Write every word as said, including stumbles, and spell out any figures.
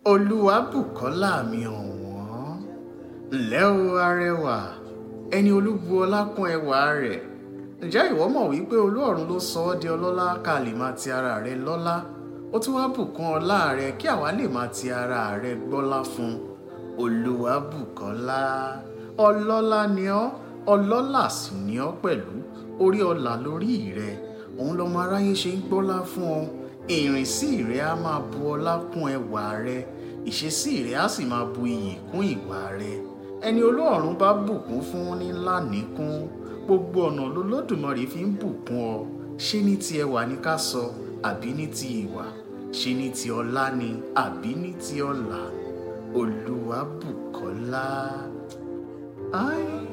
Olúwabùkọ́lá mi ọ̀wọ́n, ǹlẹ́ o arẹwà, ẹni olúbu ọlá kún ẹwà rẹ̀. Ǹjẹ́ ìwọ mọ̀ wípé Olú-ọ̀run ló sọ ọ́ di ọlọ́lá ká lè máa ti ara rẹ̀ lọ́lá? Ó tún wá bùkún ọlá rẹ̀ kí àwa lè máa ti ara rẹ̀ gbọ́lá fún. Olúwabùkọ́lá, ọlọ́lá ni ọ́, ọlọ́lá sì ni ọ́ pẹ̀lú. Orí ọlà lórí rẹ̀, òun lọmọ aráyé ṣe ń gbọ́lá fún ọ. Ìrìnsí rẹ̀ á máa bu ọlá kún ẹwà rẹ̀, ìṣesí rẹ̀ á sì máa bu iyì kún ìwà rẹ̀. Ẹni Olú-ọ̀run bá bùkún fún ní ńlá níkún, gbogbo ọ̀nà lolódùmarè fi ń bùkún ọ. Ṣé ní ti ẹwà ni ká sọ, àbí ní ti ìwà? Ṣé ní ti ọlá ni, àbí ní ti ọlà? Olúwabùkọ́lá. Ai.